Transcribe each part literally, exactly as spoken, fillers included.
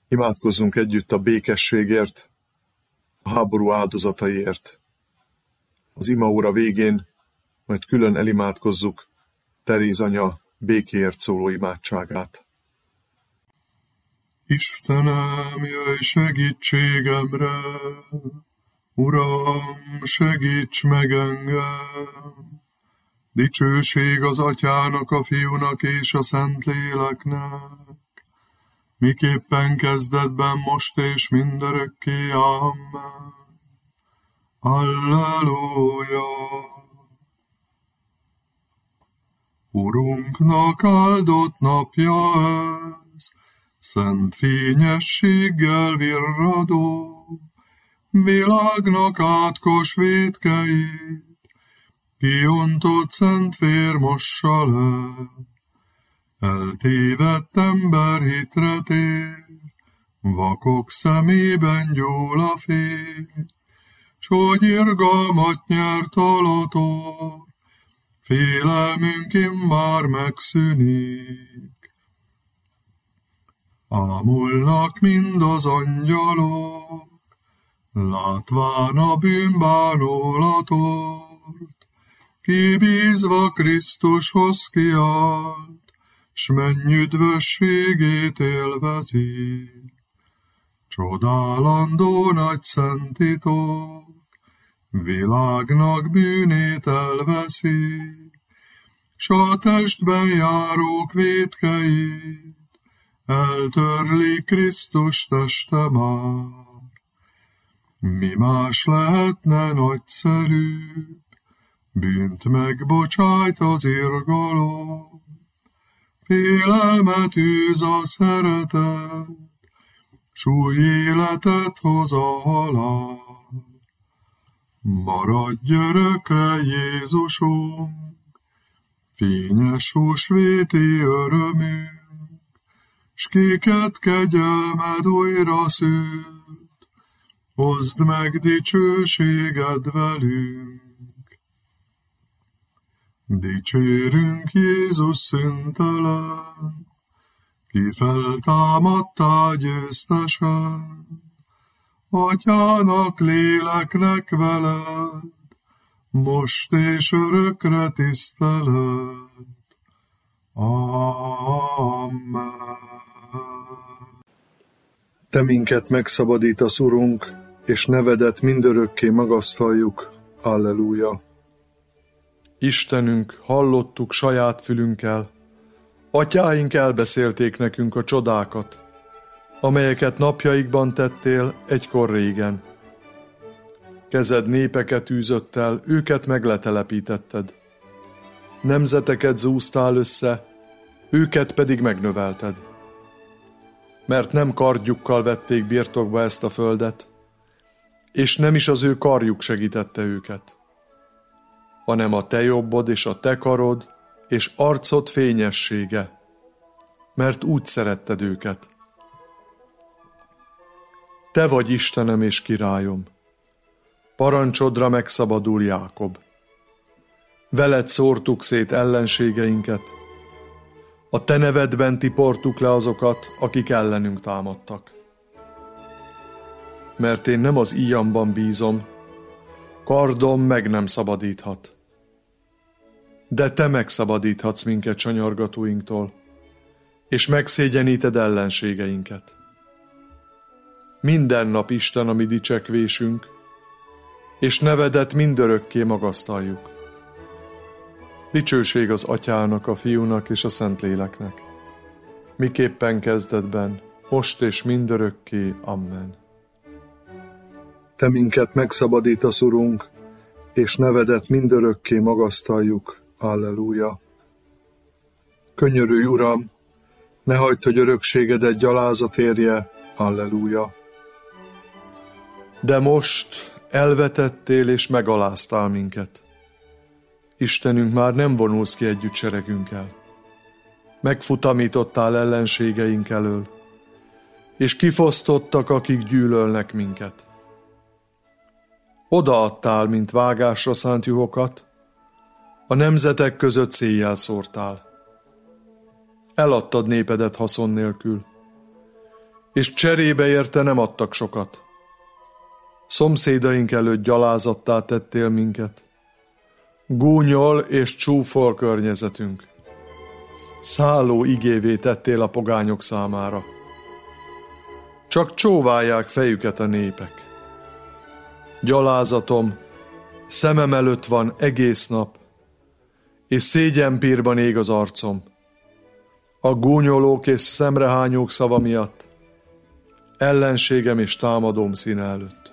Imádkozzunk együtt a békességért, a háború áldozataiért. Az imaóra végén majd külön elimádkozzuk Teréz anya békéért szóló imádságát. Istenem, jöjj segítségemre, Uram, segíts meg engem! Dicsőség az Atyának, a Fiúnak és a Szentléleknek, miképpen kezdetben, most és mindörökké. Amen. Alleluja! Urunknak áldott napja ez, szent fényességgel virradó, világnak átkos vétkeit, kiontott szent vér mossa le. Eltévedt ember hitre tér, vakok szemében gyúl a fény, s hogy irgalmat nyert alator, félelmünk immár megszűnik. Ámulnak mind az angyalok, látván a bűnbánolatort, kibízva Krisztushoz kiállt, s menny üdvösségét élvezi. Csodálandó nagy szent titok, világnak bűnét elveszi, s a testben járók vétkeit eltörli Krisztus teste már. Mi más lehetne nagyszerűbb, bűnt megbocsájt az irgalom, félelmet űz a szeretet, s új életet hoz a halál. Maradj örökre, Jézusunk, fényes húsvéti örömünk, s kiket kegyelmed újra szült, hozd meg dicsőséged velünk. Dicsérünk Jézus szüntelen, ki feltámadtál győztesen, Atyának, léleknek veled, most és örökre tisztelet. Amen. Te minket megszabadítasz, Urunk, és nevedet mindörökké magasztaljuk. Alleluja. Istenünk, hallottuk saját fülünkkel, atyáink elbeszélték nekünk a csodákat, amelyeket napjaikban tettél egykor régen. Kezed népeket űzött el, őket megletelepítetted. Nemzeteket zúztál össze, őket pedig megnövelted. Mert nem kardjukkal vették birtokba ezt a földet, és nem is az ő karjuk segítette őket, hanem a te jobbod és a te karod és arcod fényessége, mert úgy szeretted őket. Te vagy Istenem és királyom, parancsodra megszabadul Jákob. Veled szórtuk szét ellenségeinket, a te nevedben tiportuk le azokat, akik ellenünk támadtak. Mert én nem az íjamban bízom, kardom meg nem szabadíthat. De te megszabadíthatsz minket sanyargatóinktól, és megszégyeníted ellenségeinket. Minden nap Isten a mi dicsekvésünk, és nevedet mindörökké magasztaljuk. Dicsőség az Atyának, a Fiúnak és a Szentléleknek, miképpen kezdetben, most és mindörökké. Amen. Te minket megszabadítasz, Urunk, és nevedet mindörökké magasztaljuk. Alleluja. Könyörülj, Uram, ne hagyd, hogy örökségedet gyalázat érje. Alleluja. De most elvetettél és megaláztál minket. Istenünk, már nem vonulsz ki együtt seregünkkel. Megfutamítottál ellenségeink elől, és kifosztottak, akik gyűlölnek minket. Odaadtál, mint vágásra szánt juhokat, a nemzetek között széjjel szórtál. Eladtad népedet haszon nélkül, és cserébe érte nem adtak sokat. Szomszédaink előtt gyalázattá tettél minket. Gúnyol és csúfol környezetünk. Szálló igévé tettél a pogányok számára. Csak csóválják fejüket a népek. Gyalázatom szemem előtt van egész nap, és szégyenpírban ég az arcom. A gúnyolók és szemrehányók szava miatt, ellenségem és támadóm színe előtt.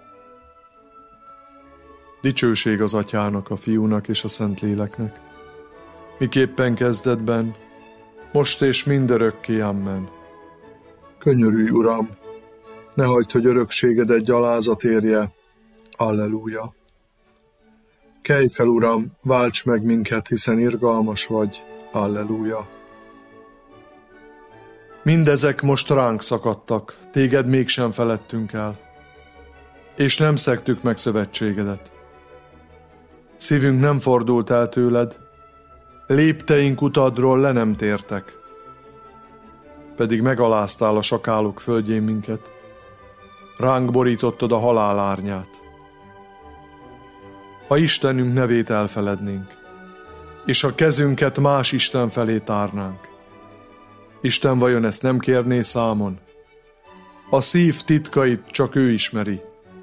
Dicsőség az Atyának, a Fiúnak és a Szentléleknek, miképpen kezdetben, most és mindörökké, amen. Könyörülj, Uram, ne hagyd, hogy örökségedet gyalázat érje. Alleluja. Kelj fel, Uram, válts meg minket, hiszen irgalmas vagy. Alleluja. Mindezek most ránk szakadtak, téged mégsem feledtünk el, és nem szegtük meg szövetségedet. Szívünk nem fordult el tőled, lépteink utadról le nem tértek, pedig megaláztál a sakálok földjén minket, ránk borítottad a halál árnyát. Ha Istenünk nevét elfelednénk, és a kezünket más Isten felé tárnánk, Isten vajon ezt nem kérné számon? A szív titkait csak ő ismeri.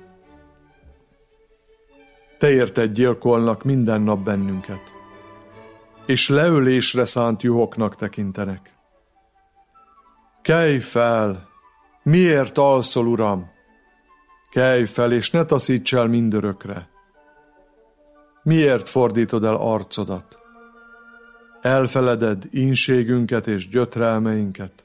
Te érted gyilkolnak minden nap bennünket, és leölésre szánt juhoknak tekintenek. Kelj fel! Miért alszol, Uram? Kelj fel, és ne taszíts el mindörökre. Miért fordítod el arcodat? Elfeleded ínségünket és gyötrelmeinket.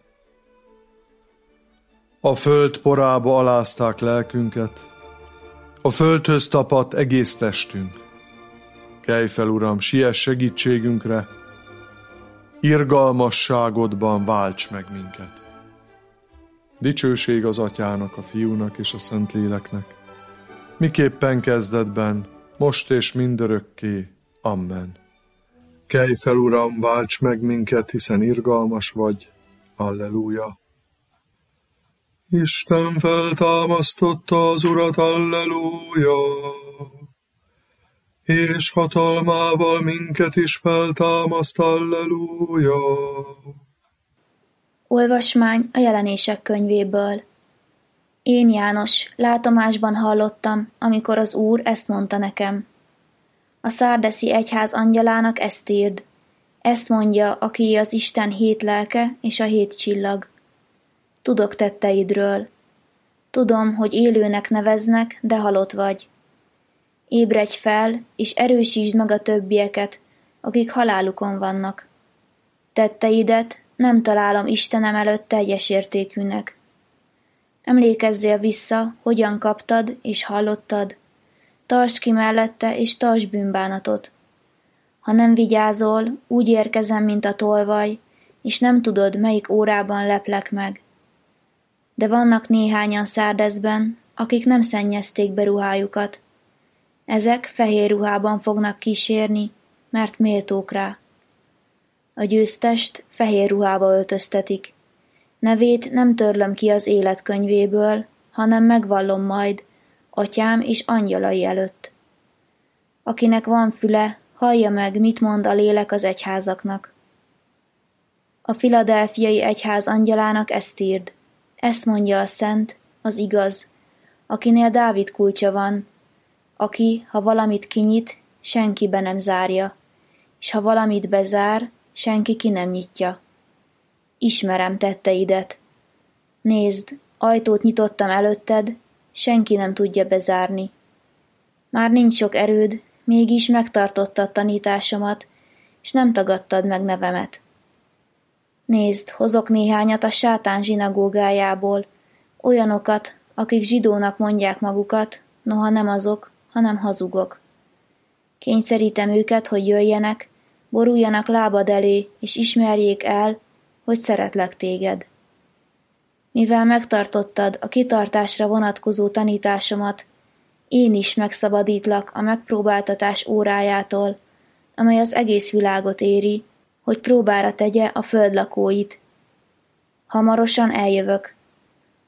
A föld porába alázták lelkünket, a földhöz tapadt egész testünk. Kelj fel, Uram, siess segítségünkre, irgalmasságodban válts meg minket. Dicsőség az Atyának, a Fiúnak és a Szentléleknek, miképpen kezdetben, most és mindörökké. Amen. Kelj fel, Uram, válts meg minket, hiszen irgalmas vagy. Alleluja. Isten feltámasztotta az Urat, alleluja, és hatalmával minket is feltámaszt, alleluja. Olvasmány a Jelenések könyvéből. Én, János, látomásban hallottam, amikor az Úr ezt mondta nekem. A szárdeszi egyház angyalának ezt írd. Ezt mondja, aki az Isten hét lelke és a hét csillag. Tudok tetteidről. Tudom, hogy élőnek neveznek, de halott vagy. Ébredj fel, és erősítsd meg a többieket, akik halálukon vannak. Tetteidet nem találom Istenem előtt teljes értékűnek. Emlékezzél vissza, hogyan kaptad és hallottad. Tartsd ki mellette, és tartsd bűnbánatot. Ha nem vigyázol, úgy érkezem, mint a tolvaj, és nem tudod, melyik órában leplek meg. De vannak néhányan Szárdeszben, akik nem szennyezték be ruhájukat. Ezek fehér ruhában fognak kísérni, mert méltók rá. A győztest fehér ruhába öltöztetik. Nevét nem törlöm ki az élet könyvéből, hanem megvallom majd, Atyám és angyalai előtt. Akinek van füle, hallja meg, mit mond a lélek az egyházaknak. A filadelfiai egyház angyalának ezt írd. Ezt mondja a szent, az igaz, akinél Dávid kulcsa van, aki, ha valamit kinyit, senki be nem zárja, és ha valamit bezár, senki ki nem nyitja. Ismerem tetteidet. Nézd, ajtót nyitottam előtted, senki nem tudja bezárni. Már nincs sok erőd, mégis megtartottad tanításomat, és nem tagadtad meg nevemet. Nézd, hozok néhányat a sátán zsinagógájából, olyanokat, akik zsidónak mondják magukat, noha nem azok, hanem hazugok. Kényszerítem őket, hogy jöjjenek, boruljanak lábad elé, és ismerjék el, hogy szeretlek téged. Mivel megtartottad a kitartásra vonatkozó tanításomat, én is megszabadítlak a megpróbáltatás órájától, amely az egész világot éri, hogy próbára tegye a föld lakóit. Hamarosan eljövök.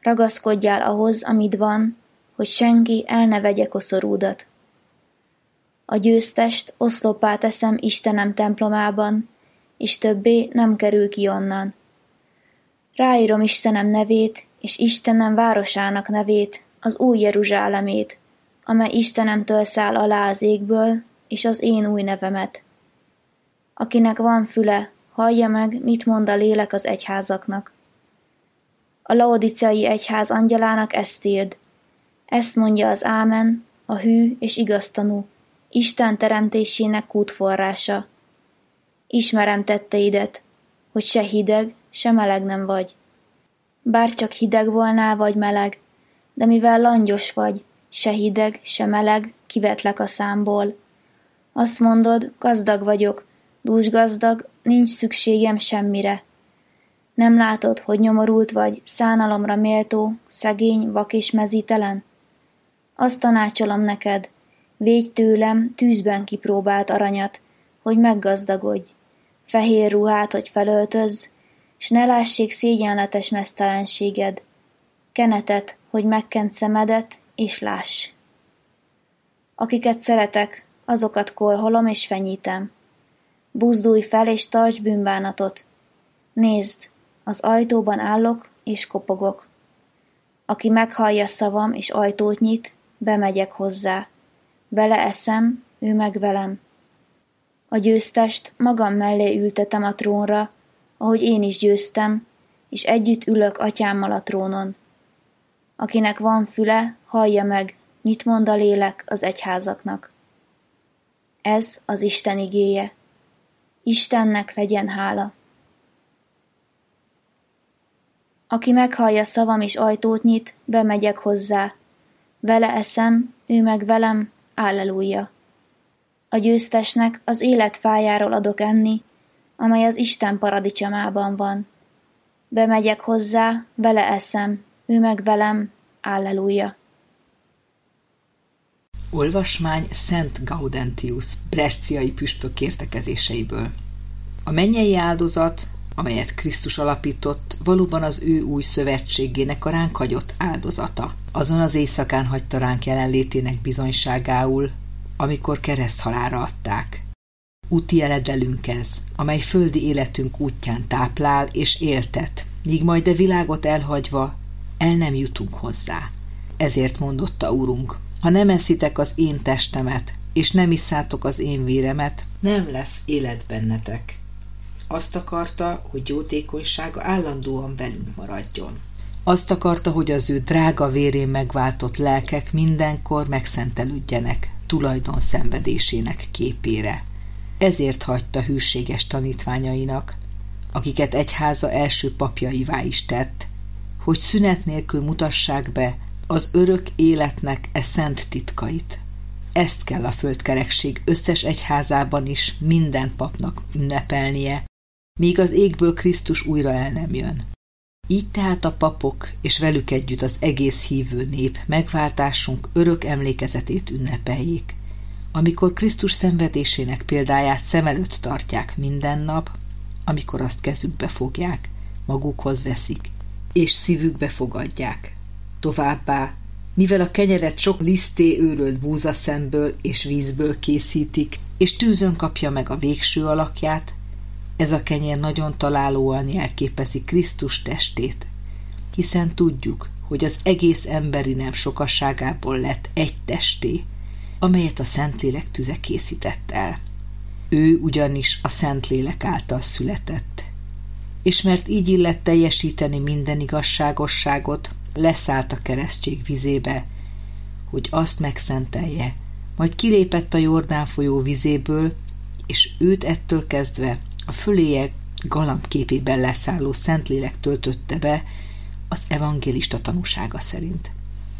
Ragaszkodjál ahhoz, amit van, hogy senki el ne vegye koszorúdat. A győztest oszloppá teszem Istenem templomában, és többé nem kerül ki onnan. Ráírom Istenem nevét, és Istenem városának nevét, az új Jeruzsálemét, amely Istenemtől száll alá az égből, és az én új nevemet. Akinek van füle, hallja meg, mit mond a lélek az egyházaknak. A laodiceai egyház angyalának ezt írd. Ezt mondja az Ámen, a hű és igaztanú, Isten teremtésének kútforrása. Ismerem tetteidet, hogy se hideg, se meleg nem vagy. Bár csak hideg volnál vagy meleg, de mivel langyos vagy, se hideg, se meleg, kivetlek a számból. Azt mondod, gazdag vagyok, dúsgazdag, nincs szükségem semmire. Nem látod, hogy nyomorult vagy, szánalomra méltó, szegény, vak és mezítelen? Azt tanácsolom neked, védj tőlem tűzben kipróbált aranyat, hogy meggazdagodj, fehér ruhát, hogy felöltözz, s ne lássék szégyenletes meztelenséged, kenetet, hogy megkent szemedet, és láss. Akiket szeretek, azokat korholom és fenyítem. Buzdulj fel és tartsd bűnbánatot. Nézd, az ajtóban állok és kopogok. Aki meghallja szavam és ajtót nyit, bemegyek hozzá. Vele eszem, ő meg velem. A győztest magam mellé ültetem a trónra, ahogy én is győztem, és együtt ülök atyámmal a trónon. Akinek van füle, hallja meg, mit mond a lélek az egyházaknak. Ez az Isten igéje. Istennek legyen hála. Aki meghallja szavam és ajtót nyit, bemegyek hozzá. Vele eszem, ő meg velem, Alleluja. A győztesnek az élet fájáról adok enni, amely az Isten paradicsomában van. Bemegyek hozzá, vele eszem, ő meg velem, Alleluja. Olvasmány Szent Gaudentius bresciai püspök értekezéseiből. A mennyei áldozat, amelyet Krisztus alapított, valóban az ő új szövetségének a ránk hagyott áldozata. Azon az éjszakán hagyta ránk jelenlétének bizonyságául, amikor kereszthalálra adták. Úti eledelünk ez, amely földi életünk útján táplál és éltet, míg majd a világot elhagyva el nem jutunk hozzá. Ezért mondotta Úrunk, ha nem eszitek az én testemet, és nem isszátok az én véremet, nem lesz élet bennetek. Azt akarta, hogy jótékonysága állandóan velünk maradjon. Azt akarta, hogy az ő drága vérén megváltott lelkek mindenkor megszentelődjenek tulajdon szenvedésének képére. Ezért hagyta hűséges tanítványainak, akiket egyháza első papjaivá is tett, hogy szünet nélkül mutassák be az örök életnek e szent titkait. Ezt kell a földkerekség összes egyházában is minden papnak ünnepelnie, míg az égből Krisztus újra el nem jön. Így tehát a papok és velük együtt az egész hívő nép megváltásunk örök emlékezetét ünnepeljék, amikor Krisztus szenvedésének példáját szem előtt tartják minden nap, amikor azt kezükbe fogják, magukhoz veszik, és szívükbe fogadják. Továbbá, mivel a kenyeret sok liszté őrölt búzaszemből és vízből készítik, és tűzön kapja meg a végső alakját, ez a kenyér nagyon találóan jelképezi Krisztus testét, hiszen tudjuk, hogy az egész emberi nem sokasságából lett egy testé, amelyet a Szentlélek tüze készített el. Ő ugyanis a Szentlélek által született, és mert így illett teljesíteni minden igazságosságot, leszállt a keresztség vizébe, hogy azt megszentelje, majd kilépett a Jordán folyó vizéből, és őt ettől kezdve a föléje galamb képében leszálló Szentlélek töltötte be az evangélista tanúsága szerint.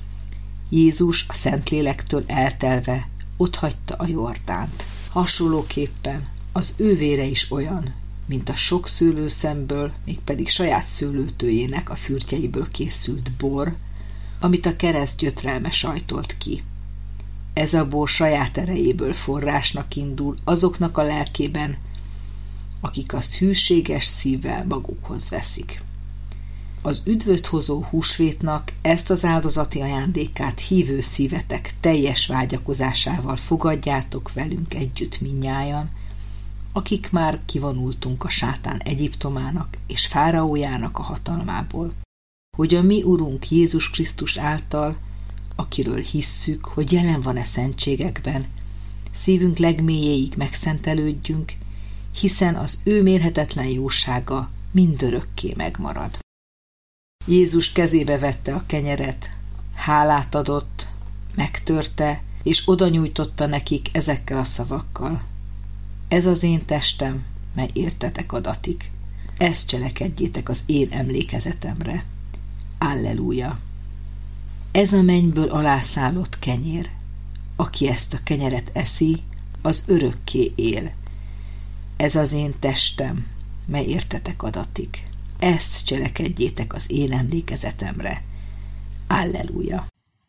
Jézus a Szentlélektől eltelve otthagyta a Jordánt. Hasonlóképpen az ő vére is olyan, mint a sok szőlőszemből, mégpedig saját szőlőtőjének a fürtjeiből készült bor, amit a kereszt gyötrelme sajtolt ki. Ez a bor saját erejéből forrásnak indul azoknak a lelkében, akik azt hűséges szívvel magukhoz veszik. Az üdvöt hozó húsvétnak ezt az áldozati ajándékát hívő szívetek teljes vágyakozásával fogadjátok velünk együtt mindnyájan, akik már kivonultunk a sátán Egyiptomának és fáraójának a hatalmából, hogy a mi Urunk Jézus Krisztus által, akiről hisszük, hogy jelen van-e szentségekben, szívünk legmélyéig megszentelődjünk, hiszen az ő mérhetetlen jósága mindörökké megmarad. Jézus kezébe vette a kenyeret, hálát adott, megtörte, és oda nyújtotta nekik ezekkel a szavakkal. Ez az én testem, mely értetek adatik. Ezt cselekedjétek az én emlékezetemre. Alleluja! Ez a mennyből alászállott kenyér. Aki ezt a kenyeret eszi, az örökké él. Ez az én testem, mely értetek adatik. Ezt cselekedjétek az én emlékezetemre. Alleluja!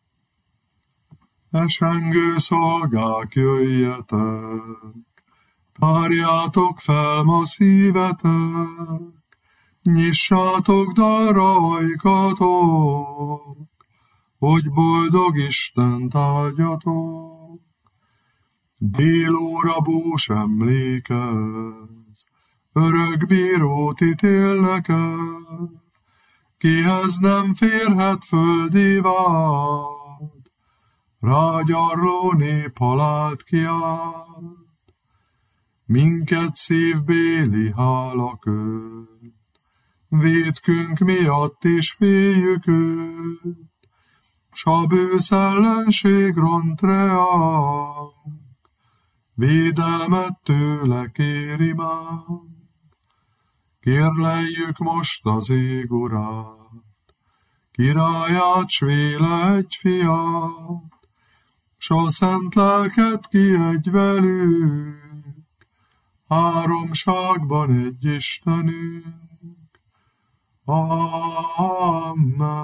Esengő szolgák, jöjjetek, tárjátok fel ma szívetek, nyissátok dalra ajkatok, hogy boldog Istent áldjatok. Délóra bús emlékez, örök bírót ítélnek el, kihez nem férhet földi vád, rágyarló nép halált kiált. Minket szívbéli hála köt, vétkünk miatt is féljük őt, s a bősz ellenség ront reánk, védelmet tőle kéri már. Kérleljük most az ég urát, királyát, s véle egy fiát, s a szent lelket ki egy velük, háromságban egy Istenünk. Amen.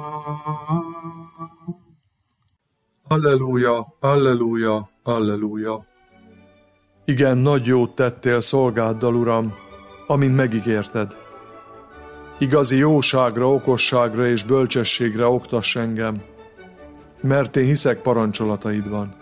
Alleluja, alleluja, alleluja. Igen, nagy jót tettél szolgáddal, Uram, amint megígérted. Igazi jóságra, okosságra és bölcsességre oktass engem, mert én hiszek parancsolataidban.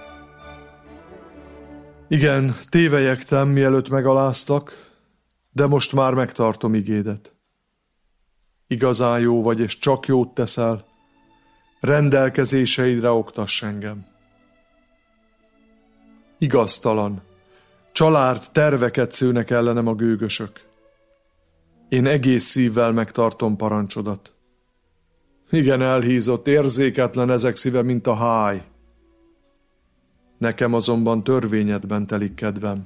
Igen, tévelyegtem, mielőtt megaláztak, de most már megtartom igédet. Igazán jó vagy, és csak jót teszel, rendelkezéseidre oktass engem. Igaztalan, család terveket szőnek ellenem a gőgösök. Én egész szívvel megtartom parancsodat. Igen, elhízott, érzéketlen ezek szíve, mint a háj. Nekem azonban törvényedben telik kedvem.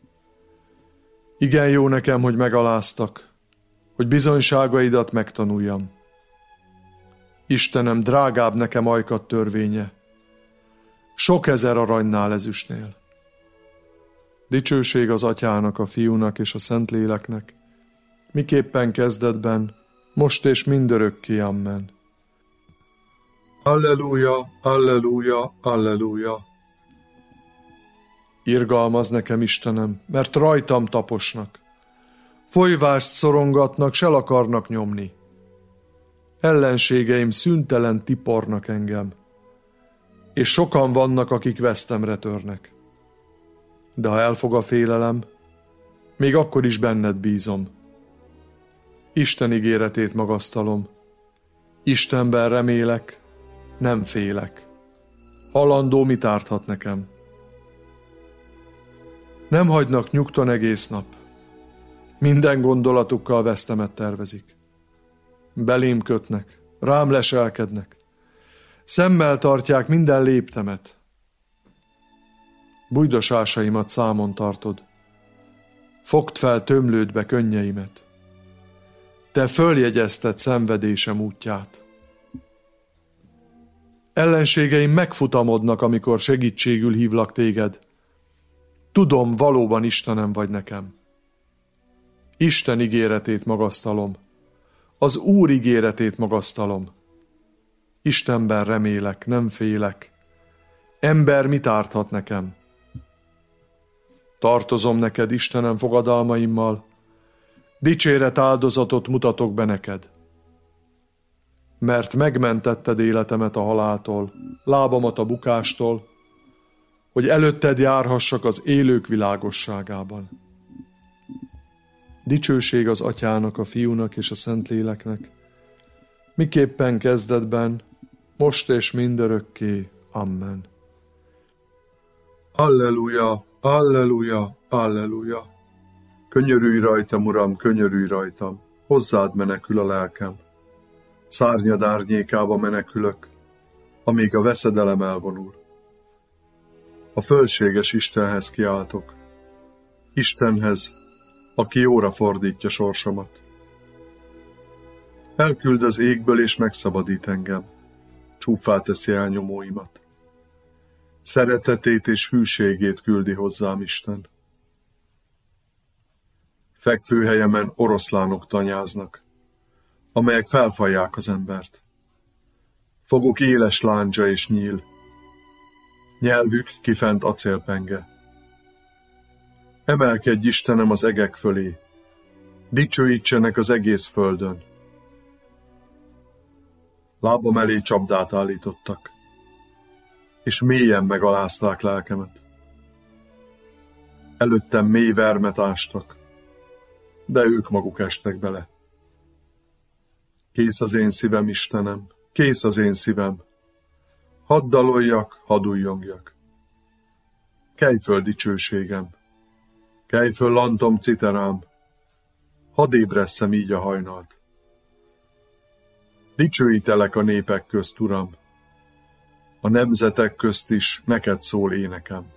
Igen, jó nekem, hogy megaláztak, hogy bizonyságaidat megtanuljam. Istenem, drágább nekem ajkat törvénye, sok ezer aranynál ezüstnél. Dicsőség az Atyának, a Fiúnak és a Szentléleknek, miképpen kezdetben, most és mindörökké, amen. Alleluja, alleluja, alleluja. Irgalmaz nekem, Istenem, mert rajtam taposnak. Folyvást szorongatnak, s el akarnak nyomni. Ellenségeim szüntelen tipornak engem, és sokan vannak, akik vesztemre törnek. De ha elfog a félelem, még akkor is benned bízom. Isten ígéretét magasztalom. Istenben remélek, nem félek. Halandó mit árthat nekem? Nem hagynak nyugton egész nap. Minden gondolatukkal vesztemet tervezik. Belém kötnek, rám leselkednek. Szemmel tartják minden léptemet. Bújdosásaimat számon tartod. Fogd fel tömlődbe könnyeimet. Te följegyezted szenvedésem útját. Ellenségeim megfutamodnak, amikor segítségül hívlak téged. Tudom, valóban Istenem vagy nekem. Isten ígéretét magasztalom. Az Úr ígéretét magasztalom. Istenben remélek, nem félek. Ember mit árthat nekem? Tartozom neked, Istenem, fogadalmaimmal. Dicséret áldozatot mutatok be neked. mert megmentetted életemet a haláltól, lábamat a bukástól, hogy előtted járhassak az élők világosságában. Dicsőség az Atyának, a Fiúnak és a Szentléleknek, miképpen kezdetben, most és mindörökké. Amen. Alleluja, alleluja, alleluja. Könyörülj rajtam, Uram, könyörülj rajtam, hozzád menekül a lelkem. Szárnyad árnyékába menekülök, amíg a veszedelem elvonul. A fölséges Istenhez kiáltok, Istenhez, aki jóra fordítja sorsomat. Elküld az égből és megszabadít engem, csúffá teszi elnyomóimat. Szeretetét és hűségét küldi hozzám Isten. Fekvőhelyemen oroszlánok tanyáznak, amelyek felfalják az embert. Foguk éles láncsa és nyíl, nyelvük kifent acélpenge. Emelkedj, Istenem, az egek fölé, dicsőítsenek az egész földön. Lábam elé csapdát állítottak, és mélyen megalázták lelkemet. Előttem mély vermet ástak, de ők maguk estek bele. Kész az én szívem, Istenem, kész az én szívem. Hadd daloljak, hadd ujjongjak. Kelj föl dicsőségem, kelj föl lantom citerám, hadd ébresszem így a hajnalt. Dicsőítelek a népek közt, Uram, a nemzetek közt is neked szól énekem.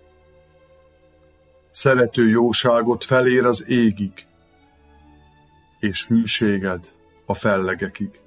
Szerető jóságot felér az égig, és hűséged a fellegekig.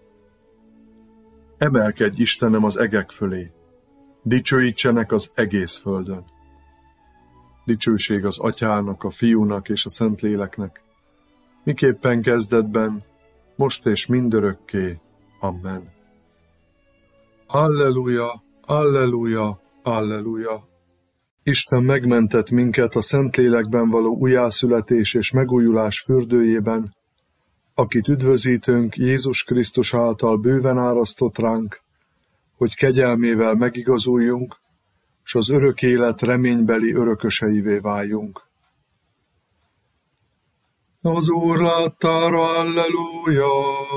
Emelkedj, Istenem, az egek fölé, dicsőítsenek az egész földön. Dicsőség az Atyának, a Fiúnak és a Szentléleknek, miképpen kezdetben, most és mindörökké. Amen. Alleluja, alleluja, alleluja. Isten megmentett minket a Szentlélekben való újjászületés és megújulás fürdőjében, akit üdvözítőnk Jézus Krisztus által bőven árasztott ránk, hogy kegyelmével megigazuljunk, s az örök élet reménybeli örököseivé váljunk. Az Úr láttára, alleluja!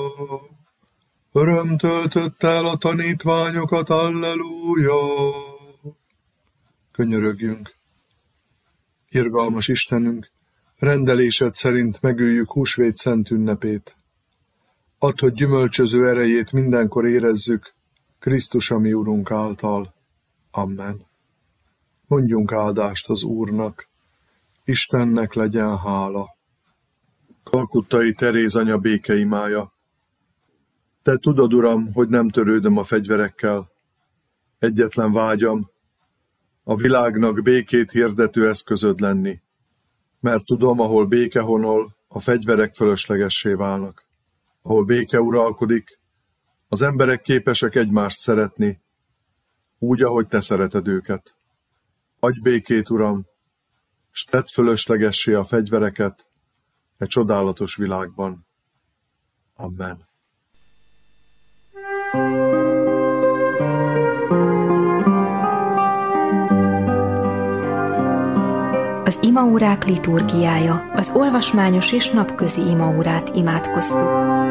Öröm töltött el a tanítványokat, alleluja! Könyörögjünk! Irgalmas Istenünk, rendelésed szerint megüljük húsvét szent ünnepét. Add, hogy gyümölcsöző erejét mindenkor érezzük, Krisztus a mi Urunk által. Amen. Mondjunk áldást az Úrnak, Istennek legyen hála. Kalkuttai Teréz anya békeimája. Te tudod, Uram, hogy nem törődöm a fegyverekkel. Egyetlen vágyam, a világnak békét hirdető eszközöd lenni, mert tudom, ahol béke honol, a fegyverek fölöslegessé válnak. Ahol béke uralkodik, az emberek képesek egymást szeretni, úgy, ahogy te szereted őket. Adj békét, Uram, s tedd fölöslegessé a fegyvereket e csodálatos világban. Amen. Az imaórák liturgiája, az olvasmányos és napközi imaórát imádkoztuk.